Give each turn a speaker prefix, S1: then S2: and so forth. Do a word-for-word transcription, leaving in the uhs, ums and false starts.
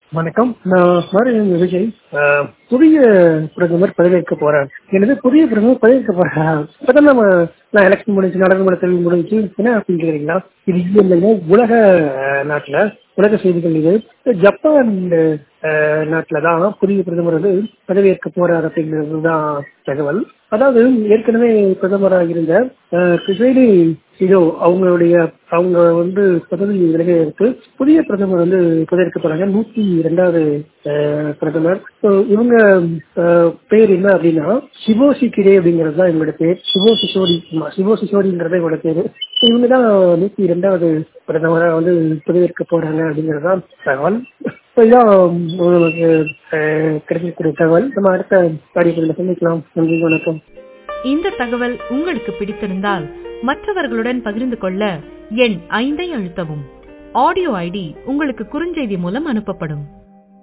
S1: வணக்கம். நான் மாரியன் விஜய். ஆஹ், புதிய பிரதமர் பதவியேற்க போறார். எனது புதிய பிரதமர் பதவியேற்க போறார். இப்பதான் நம்ம நான் எலெக்ஷன் முடிஞ்சு நாடாளுமன்ற தேர்தல் முடிஞ்சு என்ன அப்படின்னு கேக்குறீங்களா? இது இது இல்லைங்க, உலக ஆஹ், நாட்டுல உலக செய்திகள் இது. ஜப்பான் ஆஹ், நாட்டுல தான் புதிய பிரதமர் வந்து பதவியேற்க போறார் அப்படிங்கிறதுதான் தகவல். அதாவது ஏற்கனவே பிரதமராக இருந்த கிசைடி இதோ அவங்களுடைய அவங்க வந்து பதவி விலக இருக்கு. புதிய பிரதமர் வந்து பதவியேற்க போறாங்க. நூத்தி இரண்டாவது அஹ், பிரதமர். So, இவங்க அஹ், பேர் என்ன அப்படின்னா சிவோ கிரே அப்படிங்கிறது தான் இவங்களோட பேர். சிவோ சிசோடி சிவோ சிசோடிங்கிறத இவங்களோட பேரு. So, இவங்க தான் நூத்தி இரண்டாவது பிரதமரா வந்து பதவியேற்க போறாங்க அப்படிங்கறதுதான் தகவல். So, இதான் உங்களுக்கு அஹ், கிடைக்கக்கூடிய தகவல். நம்ம அடுத்த காரியத்தில் சந்திக்கலாம். நன்றி, வணக்கம்.
S2: இந்த தகவல் உங்களுக்கு பிடித்திருந்தால் மற்றவர்களுடன் பகிர்ந்து கொள்ள எண் ஐந்தை அழுத்தவும். ஆடியோ ஐடி உங்களுக்கு குறுஞ்செய்தி மூலம் அனுப்பப்படும்.